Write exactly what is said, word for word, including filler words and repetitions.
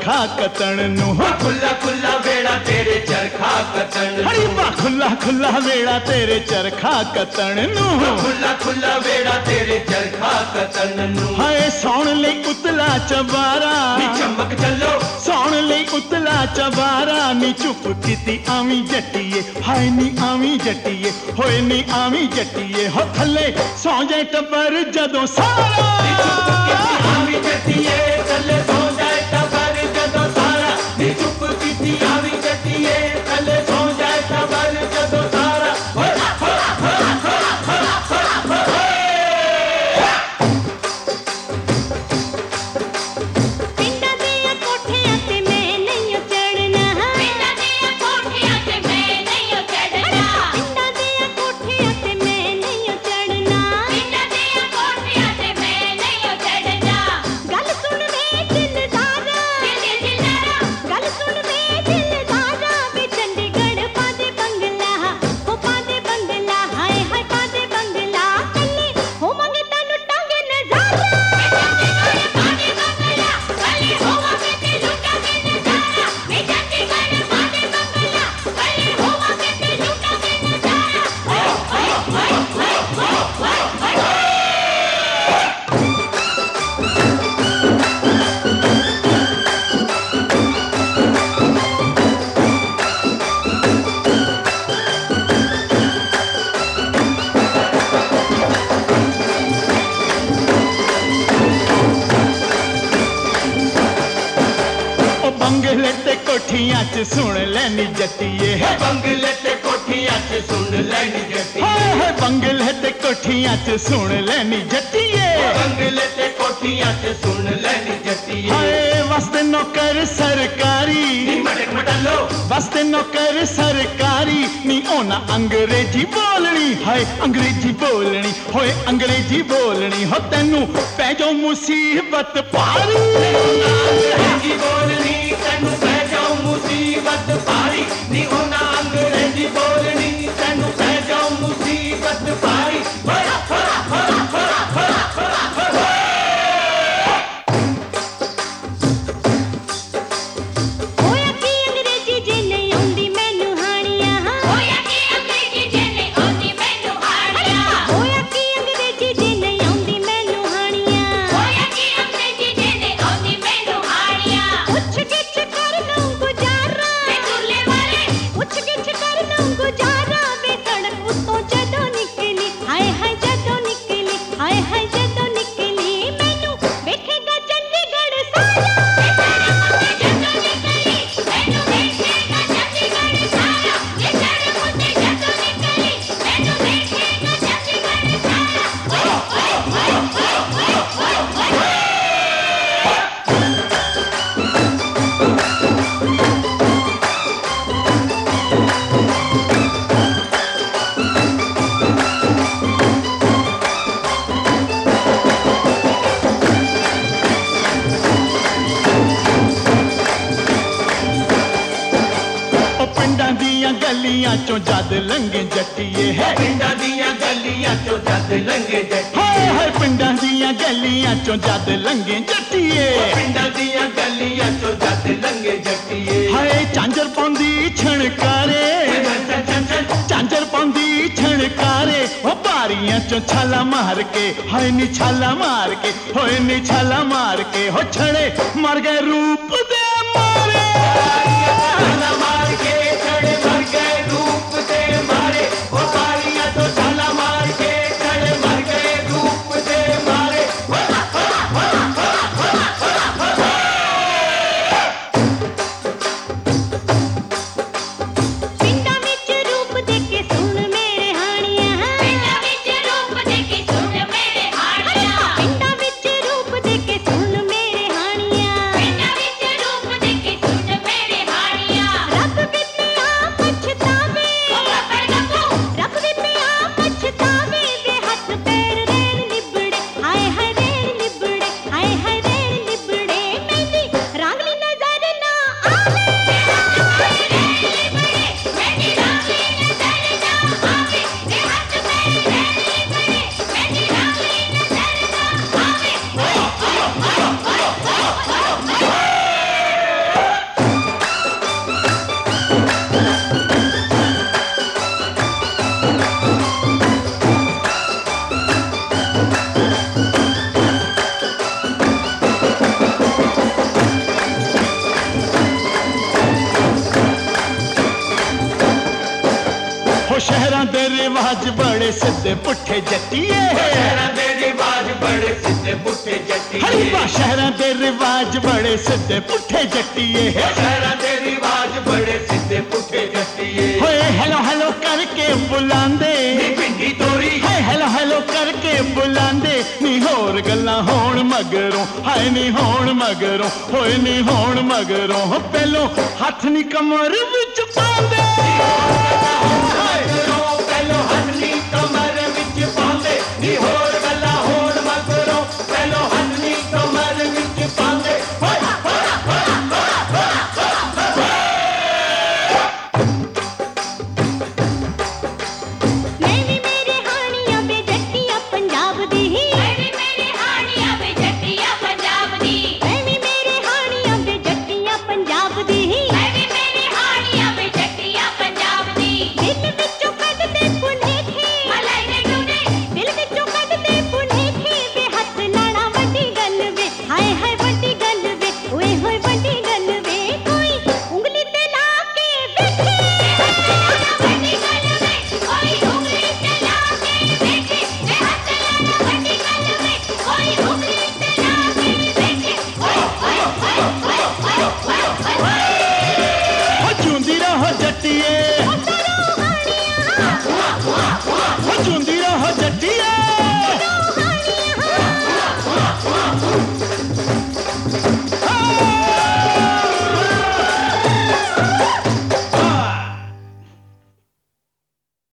चरखा कतण नू खुला खुला वेड़ा तेरे चरखा कतण हरी वाह खुला खुला वेड़ा तेरे चरखा कतण नू खुला खुला वेड़ा तेरे चरखा कतण नू हाय सौण लई उतला चबारा नी चमक चलो सौण लई उतला चबारा नी चुप कीती आवी जट्टीए हाय नी आवी जट्टीए होए नी आवी जट्टीए हो थले सौ जाए टब्बर जदों सारा नी चुप कीती आवी जट्टीए थले सौ जाए टब्बर जदों सारा नी चुप कीती आवी जट्टीए थले सौ जाए टब्बर जदों सारा बंगले ते कोठियां च सुन लैनी जट्टीए बंगले ते कोठियां च सुन लैनी जट्टीए हाय बंगले ते कोठियां च सुन लैनी जट्टीए बंगले ते कोठियां च सुन लैनी जट्टीए हाय वास्ते नौकर सरकारी नी मटक मटलो वास्ते नौकर सरकारी नी ओना अंग्रेजी बोलनी हाय अंग्रेजी बोलनी होए अंग्रेजी बोलनी हो तेनू पै जाओ मुसीबत पारी अंग्रेजी बोलनी तेनू पै जाओ मुसीबत पारी नी ओना अंग्रेजी बोलनी तेनू पै जाओ मुसीबत पारी फरा फरा फरा फरा फरा फरा फरा होया की अंग्रेजी जे नहीं आउंदी मैनू हानियां होया की अंग्रेजी जे नहीं आउंदी मैनू हानियां होया की अंग्रेजी जे नहीं आउंदी मैनू हानियां होया की अंग्रेजी जे नहीं आउंदी मैनू हानियां पुछ गिछ कर लूं गुजारा वे दूल्हे वाले पुछ गिछ कर लूं गुजारा वे सड़क उत्तों जदों निकली हाय हाय जदों निकली हाय हाय जदों निकली मैनू वेखेगा चंडीगढ़ सारा वे सड़क उत्ते जदों निकली मैनू वेखेगा चंडीगढ़ सारा वे सड़क उत्ते जदों निकली मैनू वेखेगा चंडीगढ़ सारा ओए ओए ओए ओए ओए ओ पिंडां दियां गलियां चों जद लंघे जट्टीए है पिंडां दियां गलियां चों जद लंघे जट्टीए हाय हाय पिंडां दियां गलियां चों जद लंघे जट्टीए पिंडां दियां गलियां चों जद लंघे जट्टीए हाय झांजर पाउंदी छणकारे चल चल चल झांजर पाउंदी छणकारे ओ बारियां चों छाला मार के हाय नी छाला मार के होए नी छाला मार के हो छड़े मर गए रूप दे मारे छाला मार के छड़े मर गए रूप से मारे वो बारियां तो छाला मार के छड़े मर गए रूप से मारे फरा फरा फरा फरा फरा फरा फरा पिंडां विच रूप देखे सुन मेरे हानियां पिंडां विच रूप देखे सुन मेरे हानियां पिंडां विच रूप देखे सुन मेरे हानियां पिंडां विच रूप ਸ਼ਹਿਰਾਂ ਦੇ ਰਿਵਾਜ ਬੜੇ ਸਿੱਧੇ ਪੁੱਠੇ ਜੱਟੀਏ ਸ਼ਹਿਰਾਂ ਦੇ ਰਿਵਾਜ ਬੜੇ ਸਿੱਧੇ ਪੁੱਠੇ ਜੱਟੀਏ ਹਰੀ ਵਾ ਸ਼ਹਿਰਾਂ ਦੇ ਰਿਵਾਜ ਬੜੇ ਸਿੱਧੇ ਪੁੱਠੇ ਜੱਟੀਏ ਸ਼ਹਿਰਾਂ ਦੇ ਰਿਵਾਜ ਬੜੇ ਸਿੱਧੇ ਪੁੱਠੇ ਜੱਟੀਏ ਹੋਏ ਹੈਲੋ ਹੈਲੋ ਕਰਕੇ ਬੁਲਾਉਂਦੇ ਨੀ ਪਿੰਡੀ ਤੋਰੀ ਹਾਏ ਹੈਲੋ ਹੈਲੋ ਕਰਕੇ ਬੁਲਾਉਂਦੇ ਨੀ ਹੋਰ ਗੱਲਾਂ ਹੋਣ ਮਗਰੋਂ ਹਾਏ ਨੀ ਹੋਣ ਮਗਰੋਂ ਹੋਏ ਨੀ ਹੋਣ ਮਗਰੋਂ ਪਹਿਲੋਂ ਹੱਥ ਨੀ ਕਮਰ ਵਿੱਚ ਪਾਉਂਦੇ ਮਗਰੋਂ ਪਹਿਲੋਂ ਹੱਥ ਨੀ ਕਮਰ ਵਿੱਚ ਪਾਉਂਦੇ ਨੀ ਹੋਰ ਗੱਲਾਂ ਹੋਣ ਮਗਰੋਂ ਪਹਿਲੋਂ ਹੱਥ ਨੀ ਕਮਰ ਵਿੱਚ ਪਾਉਂਦੇ ਮੈਂ ਵੀ ਮੇਰੇ ਹਾਣੀਆਂ ਵੇ ਜੱਟੀਆਂ ਪੰਜਾਬ ਦੀ ਮੈਂ ਵੀ ਮੇਰੇ ਹਾਣੀਆਂ ਵੇ ਜੱਟੀਆਂ ਪੰਜਾਬ ਦੀ ਮੈਂ ਵੀ ਮੇਰੇ ਹਾਣੀਆਂ ਵੇ ਜੱਟੀਆਂ ਪੰਜਾਬ ਦੀ ਮੈਂ ਵੀ ਮੇਰੇ ਹਾਣੀਆਂ ਵੇ ਜੱਟੀਆਂ ਪੰਜਾਬ ਦੀ ਦਿਲ ਵਿੱਚੋਂ ਕੱਢਦੇ ਪੁਨੇਖੇ ਮਲਾਈ ਦੇ ਟੂਨੇ ਦਿਲ ਵਿੱਚੋਂ ਕੱਢਦੇ ਪੁਨੇਖੇ ਵੇ ਹੱਥ ਲਾਣਾ ਵੱਡੀ ਗੱਲ ਵੇ ਹਾਏ ਹਾਏ ਵੱਡੀ ਗੱਲ ਵੇ ਓਏ ਹੋਏ ਵੱਡੀ ਗੱਲ ਵੇ ਕੋਈ ਉਂਗਲੀ ਤੇ ਲਾ ਕੇ ਵੇਖੇ ਵੱਡੀ ਗੱਲ ਵੇ ਕੋਈ ਉਂਗਲੀ ਤੇ ਲਾ ਕੇ ਵੇਖੇ ਵੇ ਹੱਥ ਲਾਣਾ ਵੱਡੀ ਗੱਲ ਵੇ ਕੋਈ ਉਂਗਲੀ ਤੇ ਲਾ ਕੇ ਵੇਖੇ ਓਏ ਓਏ ਓਏ ਓਏ ਓਏ ਓਏ ਹੋ ਜਿਉਂਦੀ ਰਹੋ ਜੱਟੀਏ